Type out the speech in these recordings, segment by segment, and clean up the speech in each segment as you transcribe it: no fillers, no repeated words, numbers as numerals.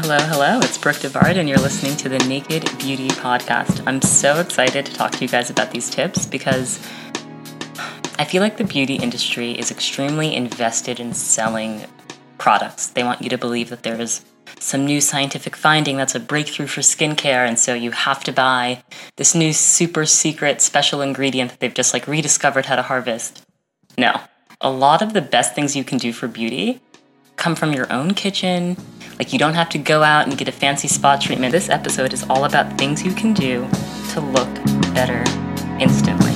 Hello. It's Brooke DeVard, and you're listening to the Naked Beauty Podcast. I'm so excited to talk to you guys about these tips because I feel like the beauty industry is extremely invested in selling products. They want you to believe that there is some new scientific finding that's a breakthrough for skincare, and so you have to buy this new super secret special ingredient that they've just rediscovered how to harvest. No. A lot of the best things you can do for beauty come from your own kitchen. You don't have to go out and get a fancy spa treatment. This episode is all about things you can do to look better instantly.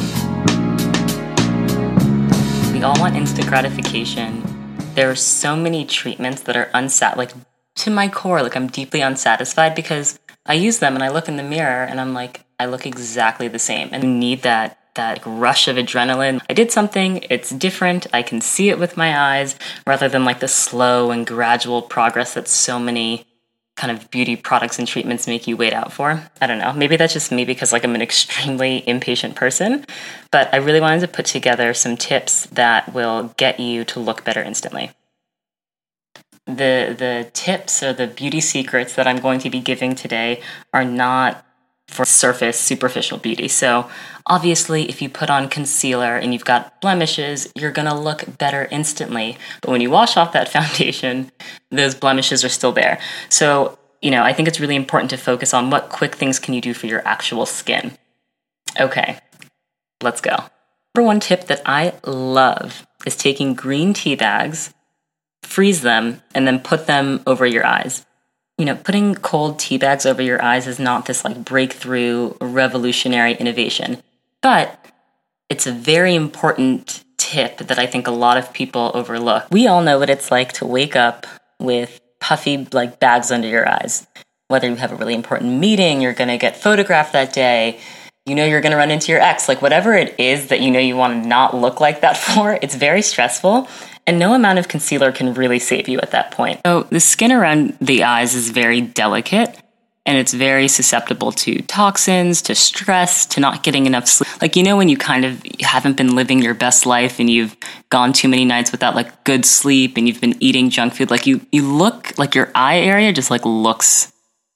We all want instant gratification. There are so many treatments that are to my core, I'm deeply unsatisfied because I use them and I look in the mirror and I'm I look exactly the same. And you need that rush of adrenaline. I did something, it's different, I can see it with my eyes, rather than the slow and gradual progress that so many kind of beauty products and treatments make you wait out for. I don't know, maybe that's just me because I'm an extremely impatient person, but I really wanted to put together some tips that will get you to look better instantly. The tips or the beauty secrets that I'm going to be giving today are not for surface, superficial beauty. So obviously, if you put on concealer and you've got blemishes, you're going to look better instantly. But when you wash off that foundation, those blemishes are still there. So, I think it's really important to focus on what quick things can you do for your actual skin. Okay, let's go. Number one tip that I love is taking green tea bags, freeze them, and then put them over your eyes. Putting cold tea bags over your eyes is not this breakthrough, revolutionary innovation, but it's a very important tip that I think a lot of people overlook. We all know what it's like to wake up with puffy bags under your eyes. Whether you have a really important meeting, you're going to get photographed that day, you're going to run into your ex, whatever it is that you want to not look like that for, it's very stressful. And no amount of concealer can really save you at that point. So the skin around the eyes is very delicate, and it's very susceptible to toxins, to stress, to not getting enough sleep. When you kind of haven't been living your best life and you've gone too many nights without good sleep and you've been eating junk food, you look your eye area just looks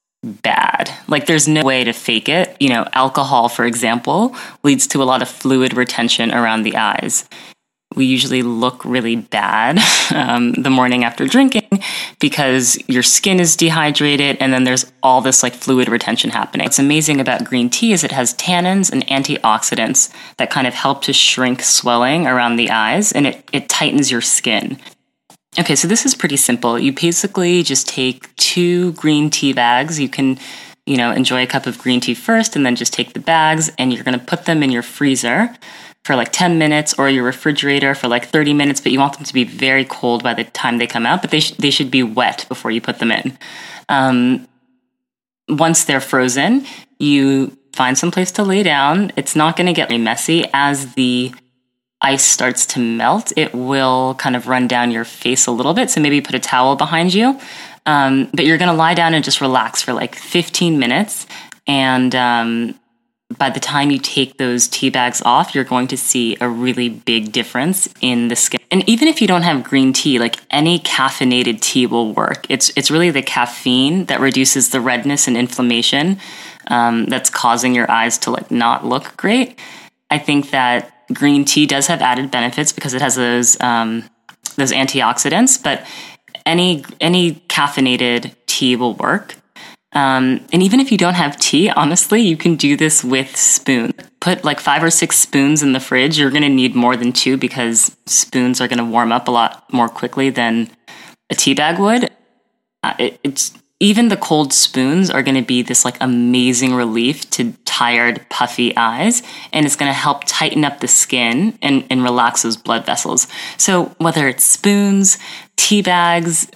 bad. There's no way to fake it. Alcohol, for example, leads to a lot of fluid retention around the eyes. We usually look really bad the morning after drinking because your skin is dehydrated and then there's all this fluid retention happening. What's amazing about green tea is it has tannins and antioxidants that kind of help to shrink swelling around the eyes, and it tightens your skin. Okay, so this is pretty simple. You basically just take 2 green tea bags. You can enjoy a cup of green tea first and then just take the bags and you're going to put them in your freezer for 10 minutes or your refrigerator for 30 minutes, but you want them to be very cold by the time they come out, but they should be wet before you put them in. Once they're frozen, you find some place to lay down. It's not going to get really messy. As the ice starts to melt, it will kind of run down your face a little bit, so maybe put a towel behind you. But you're going to lie down and just relax for 15 minutes, and by the time you take those tea bags off, you're going to see a really big difference in the skin. And even if you don't have green tea, any caffeinated tea will work. It's really the caffeine that reduces the redness and inflammation that's causing your eyes to not look great. I think that green tea does have added benefits because it has those antioxidants, but any caffeinated tea will work. And even if you don't have tea, honestly, you can do this with spoons. Put 5 or 6 spoons in the fridge. You're going to need more than 2 because spoons are going to warm up a lot more quickly than a tea bag would. Even the cold spoons are going to be this amazing relief to tired, puffy eyes, and it's going to help tighten up the skin and relax those blood vessels. So whether it's spoons, tea bags,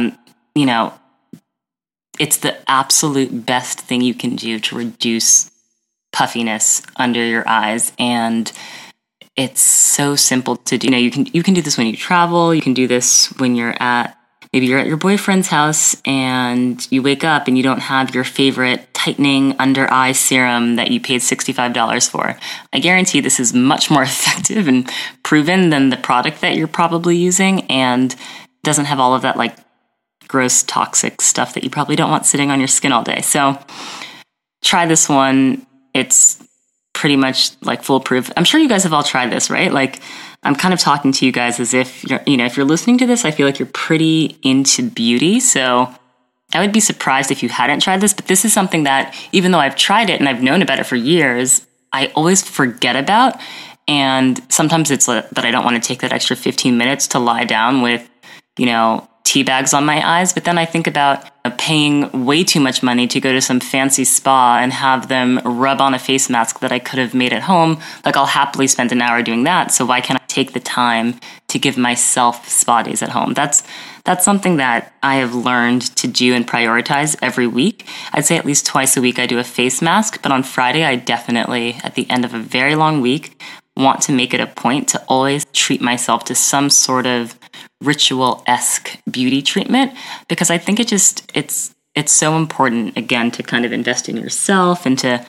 it's the absolute best thing you can do to reduce puffiness under your eyes, and it's so simple to do. You can do this when you travel. You can do this when maybe you're at your boyfriend's house and you wake up and you don't have your favorite tightening under eye serum that you paid $65 for. I guarantee this is much more effective and proven than the product that you're probably using, and doesn't have all of that gross, toxic stuff that you probably don't want sitting on your skin all day. So try this one. It's pretty much like foolproof. I'm sure you guys have all tried this, right? Like, I'm kind of talking to you guys as if if you're listening to this, I feel like you're pretty into beauty. So I would be surprised if you hadn't tried this, but this is something that even though I've tried it and I've known about it for years, I always forget about. And sometimes it's that I don't want to take that extra 15 minutes to lie down with, tea bags on my eyes. But then I think about paying way too much money to go to some fancy spa and have them rub on a face mask that I could have made at home. Like, I'll happily spend an hour doing that. So why can't I take the time to give myself spa days at home? That's something that I have learned to do and prioritize every week. I'd say at least twice a week I do a face mask, but on Friday I definitely, at the end of a very long week, want to make it a point to always treat myself to some sort of ritual-esque beauty treatment, because I think it's so important, again, to kind of invest in yourself and to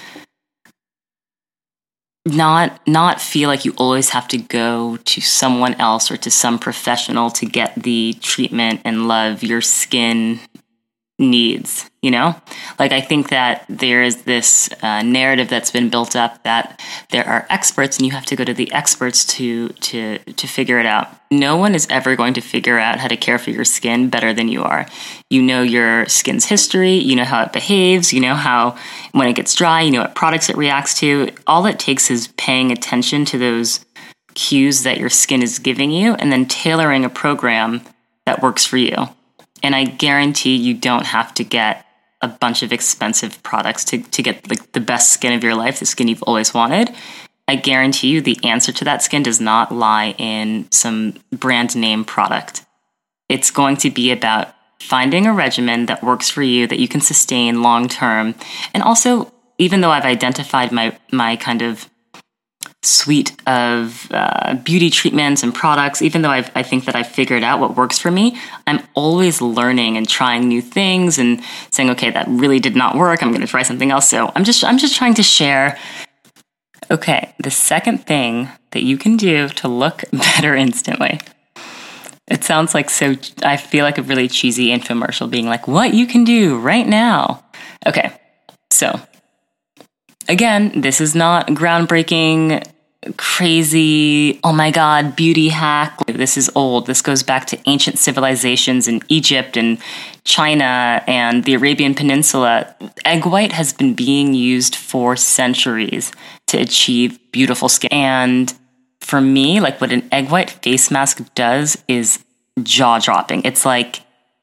not feel like you always have to go to someone else or to some professional to get the treatment and love your skin needs, Like, I think that there is this narrative that's been built up that there are experts and you have to go to the experts to figure it out. No one is ever going to figure out how to care for your skin better than you are. You know your skin's history, you know how it behaves, you know how when it gets dry, you know what products it reacts to. All it takes is paying attention to those cues that your skin is giving you and then tailoring a program that works for you. And I guarantee you don't have to get a bunch of expensive products to get like the best skin of your life, the skin you've always wanted. I guarantee you the answer to that skin does not lie in some brand name product. It's going to be about finding a regimen that works for you, that you can sustain long term. And also, even though I've identified my kind of suite of beauty treatments and products, even though I think that I've figured out what works for me, I'm always learning and trying new things and saying, okay, that really did not work, I'm going to try something else. So I'm just trying to share. Okay, the second thing that you can do to look better instantly. It sounds like I feel like a really cheesy infomercial being like, what you can do right now. Okay, so again, this is not groundbreaking, crazy, oh my God, beauty hack. This is old. This goes back to ancient civilizations in Egypt and China and the Arabian Peninsula. Egg white has been being used for centuries to achieve beautiful skin. And for me, like, what an egg white face mask does is jaw-dropping. It's like,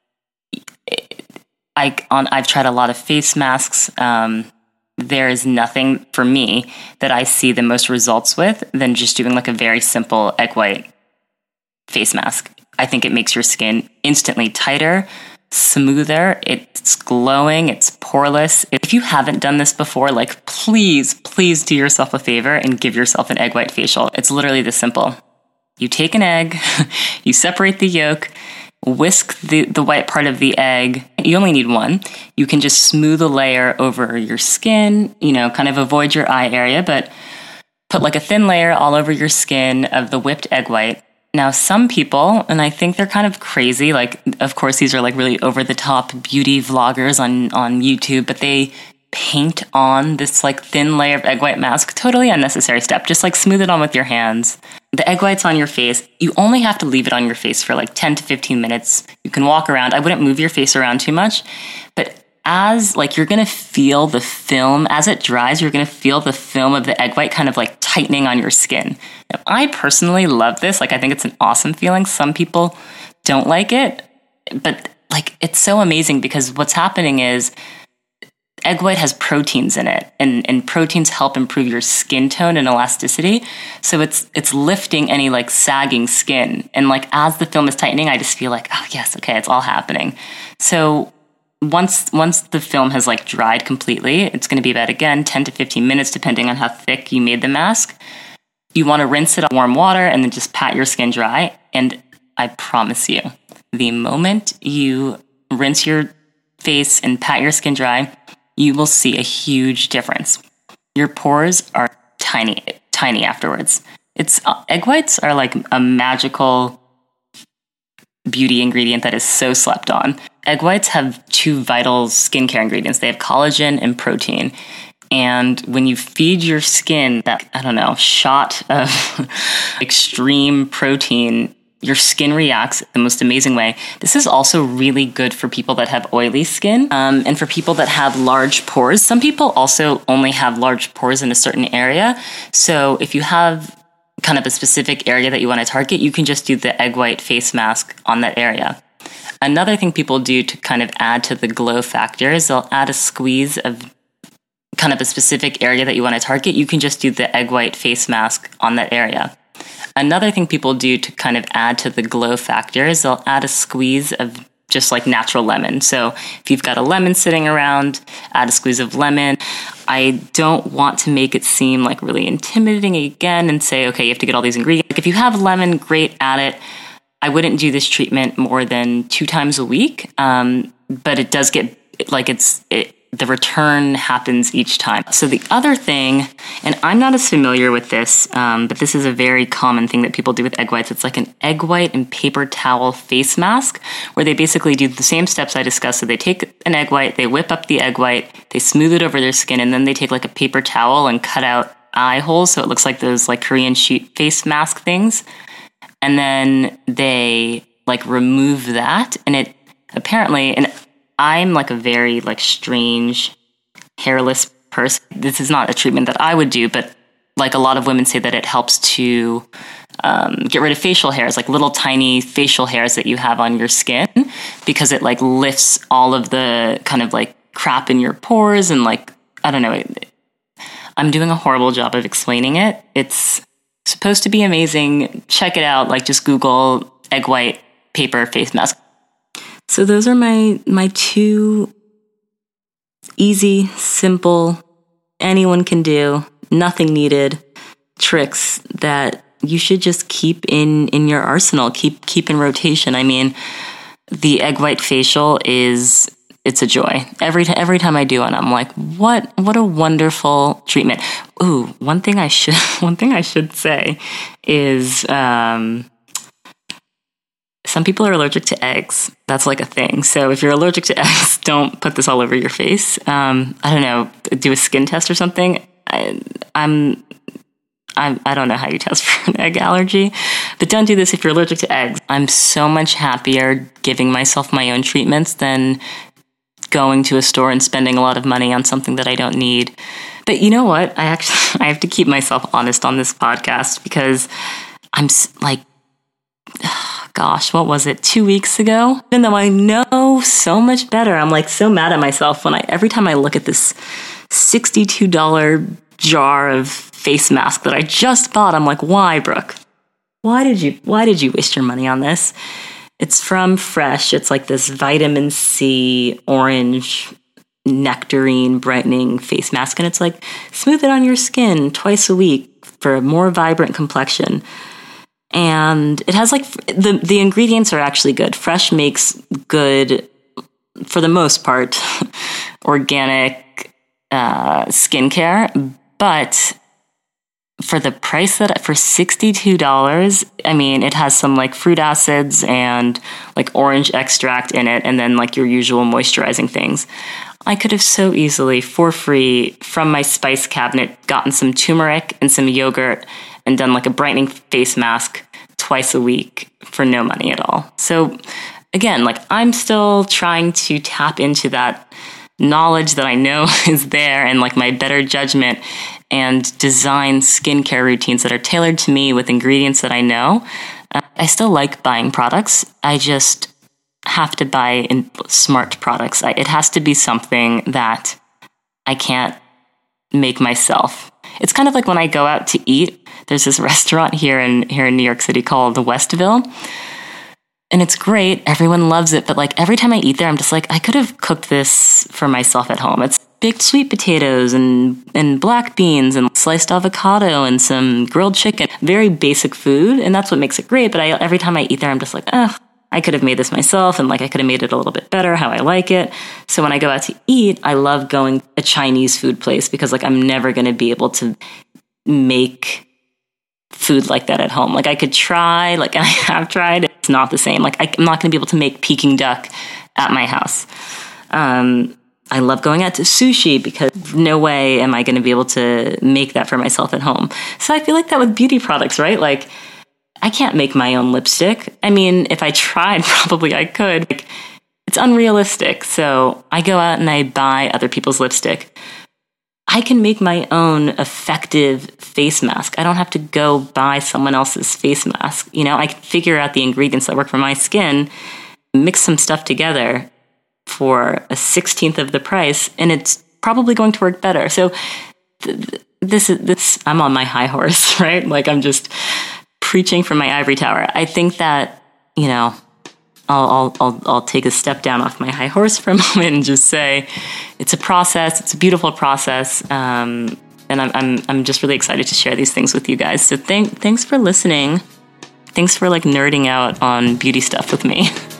I've tried a lot of face masks. There is nothing for me that I see the most results with than just doing like a very simple egg white face mask. I think it makes your skin instantly tighter, smoother, it's glowing, it's poreless. If you haven't done this before, like, please do yourself a favor and give yourself an egg white facial. It's literally this simple. You take an egg, you separate the yolk, whisk the white part of the egg. You only need one. You can just smooth a layer over your skin, kind of avoid your eye area, but put like a thin layer all over your skin of the whipped egg white. Now, some people, and I think they're kind of crazy, like, of course, these are like really over-the-top beauty vloggers on YouTube, but they paint on this like thin layer of egg white mask. Totally unnecessary step. Just like smooth it on with your hands. The egg white's on your face. You only have to leave it on your face for like 10 to 15 minutes. You can walk around. I wouldn't move your face around too much, but as like you're going to feel the film, as it dries, you're going to feel the film of the egg white kind of like tightening on your skin. Now, I personally love this. Like, I think it's an awesome feeling. Some people don't like it, but like, it's so amazing because what's happening is egg white has proteins in it, and proteins help improve your skin tone and elasticity. So it's lifting any like sagging skin. And like, as the film is tightening, I just feel like, oh yes, okay, it's all happening. So once the film has like dried completely, it's going to be about, again, 10 to 15 minutes, depending on how thick you made the mask. You want to rinse it in warm water and then just pat your skin dry. And I promise you, the moment you rinse your face and pat your skin dry, you will see a huge difference. Your pores are tiny afterwards. Egg whites are like a magical beauty ingredient that is so slept on. Egg whites have two vital skincare ingredients. They have collagen and protein. And when you feed your skin that, shot of extreme protein, your skin reacts the most amazing way. This is also really good for people that have oily skin and for people that have large pores. Some people also only have large pores in a certain area. So if you have kind of a specific area that you want to target, you can just do the egg white face mask on that area. Another thing people do to kind of add to the glow factor is they'll add a squeeze of kind of a specific area that you want to target. You can just do the egg white face mask on that area. Another thing people do to kind of add to the glow factor is they'll add a squeeze of just like natural lemon. So if you've got a lemon sitting around, add a squeeze of lemon. I don't want to make it seem like really intimidating again and say, okay, you have to get all these ingredients. Like if you have lemon, great, add it. I wouldn't do this treatment more than 2 times a week, but it does get like the return happens each time. So the other thing, and I'm not as familiar with this, but this is a very common thing that people do with egg whites. It's like an egg white and paper towel face mask where they basically do the same steps I discussed. So they take an egg white, they whip up the egg white, they smooth it over their skin, and then they take like a paper towel and cut out eye holes so it looks like those like Korean sheet face mask things. And then they like remove that, and it apparently, and I'm like a very like strange hairless person. This is not a treatment that I would do, but like a lot of women say that it helps to get rid of facial hairs, like little tiny facial hairs that you have on your skin, because it like lifts all of the kind of like crap in your pores and like, I don't know. I'm doing a horrible job of explaining it. It's supposed to be amazing. Check it out. Like just Google egg white paper face mask. So those are my 2 easy, simple, anyone can do, nothing needed tricks that you should just keep in your arsenal, keep in rotation. I mean, the egg white facial it's a joy. Every time I do one, I'm like, what a wonderful treatment. Ooh, one thing I should say is some people are allergic to eggs. That's like a thing. So if you're allergic to eggs, don't put this all over your face. I don't know, do a skin test or something. I don't know how you test for an egg allergy, but don't do this if you're allergic to eggs. I'm so much happier giving myself my own treatments than going to a store and spending a lot of money on something that I don't need. But you know what? I have to keep myself honest on this podcast because I'm like, gosh, what was it? 2 weeks ago? Even though I know so much better, I'm like so mad at myself every time I look at this $62 jar of face mask that I just bought. I'm like, why, Brooke? Why did you waste your money on this? It's from Fresh. It's like this vitamin C orange nectarine brightening face mask, and it's like smooth it on your skin twice a week for a more vibrant complexion. And it has like the ingredients are actually good. Fresh makes good, for the most part, organic skincare, but for the price for $62, I mean, it has some like fruit acids and like orange extract in it, and then like your usual moisturizing things. I could have so easily, for free, from my spice cabinet, gotten some turmeric and some yogurt and done like a brightening face mask twice a week for no money at all. So again, like I'm still trying to tap into that knowledge that I know is there and like my better judgment and design skincare routines that are tailored to me with ingredients that I know. I still like buying products. I just have to buy smart products. It has to be something that I can't make myself. It's kind of like when I go out to eat. There's this restaurant here in New York City called the Westville. And it's great. Everyone loves it. But like every time I eat there, I'm just like, I could have cooked this for myself at home. It's baked sweet potatoes and black beans and sliced avocado and some grilled chicken. Very basic food. And that's what makes it great. But every time I eat there, I'm just like, I could have made this myself. And like I could have made it a little bit better how I like it. So when I go out to eat, I love going to a Chinese food place because like I'm never going to be able to make food like that at home. Like I could try, like I have tried, it's not the same. Like I'm not going to be able to make Peking duck at my house. I love going out to sushi because no way am I going to be able to make that for myself at home. So I feel like that with beauty products, right? Like I can't make my own lipstick. I mean, if I tried, probably I could. Like, it's unrealistic. So I go out and I buy other people's lipstick. I can make my own effective face mask. I don't have to go buy someone else's face mask. You know, I can figure out the ingredients that work for my skin, mix some stuff together for a 16th of the price, and it's probably going to work better. So this I'm on my high horse, right? Like I'm just preaching from my ivory tower. I think that, you know, I'll take a step down off my high horse for a moment and just say it's a process. It's a beautiful process. And I'm just really excited to share these things with you guys. So thanks for listening. Thanks for like nerding out on beauty stuff with me.